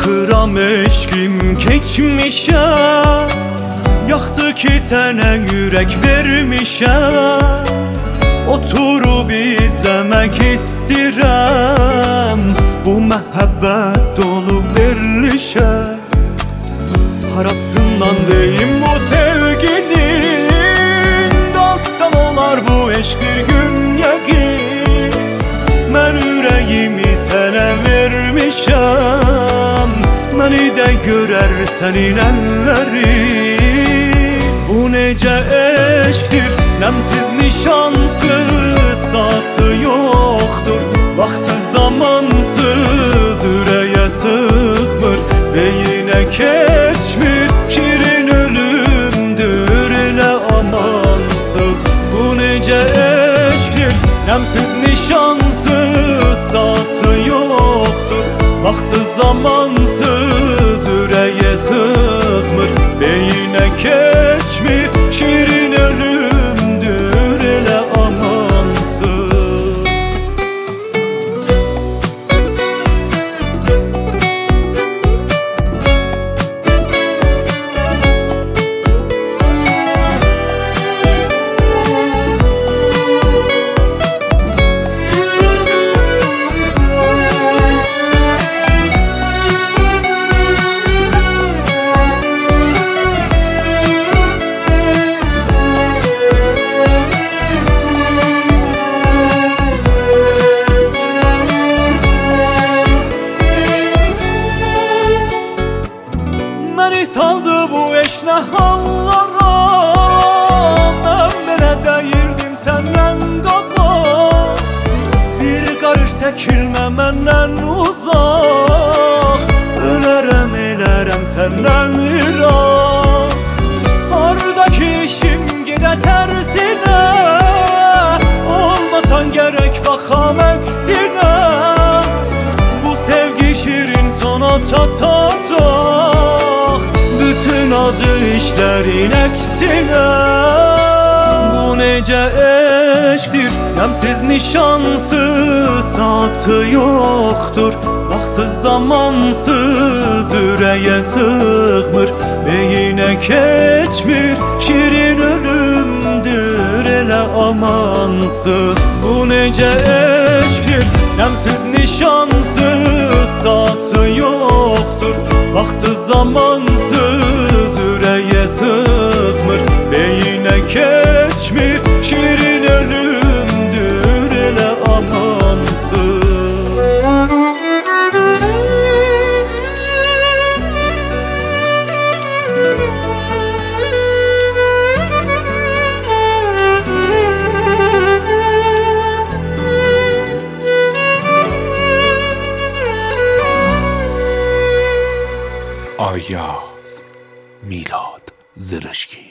Baxıram eşkim keçmişə, yaxdı ki sənə yürək vermişəm. Oturub izləmək istirəm bu məhəbbət dolu verilişə. Harasından deyim bu sevginin, dastan olar bu eşq bir gün yəqin. Mən ürəyimi sənə vermişəm, məni də görər sənin əllərin. Bu necə eşqdir, nəmsiz nişansız, saatı yoxdur, vaxtsız zamansız, ürəyə sıxmır, beyinə keçmir, şirin ölümdür elə amansız. Bu necə eşqdir, nəmsiz nişansız, saatı yoxdur, vaxtsız zamansız, ürəyə sıxmır, beyinə keçmir, şirin ölümdür elə amansız. Məni saldı bu eşq nə hallara, mən belə deyirdim səndən qabaq. Bir qarış çəkilmə məndən uzaq, ölərəm elərəm səndən iraq. Hardakı işim gedə tərsinə, olmasan gərək baxam əksinə. Bu sevgi şirin sona çatacaq, bütün acı işlərin əksinə. Bu necə eşqdir, nəmsiz nişansız, saatı yoxdur, vaxtsız zamansız, ürəyə sıxmır, beyinə keçmir, şirin ölümdür elə amansız. Bu necə eşqdir, nəmsiz nişansız, saatı yoxdur, vaxtsız zamansız, ürəyə sıxmır, beyinə keçmir, şirin ölümdür elə amansız. Ayaz Milad Zırışki.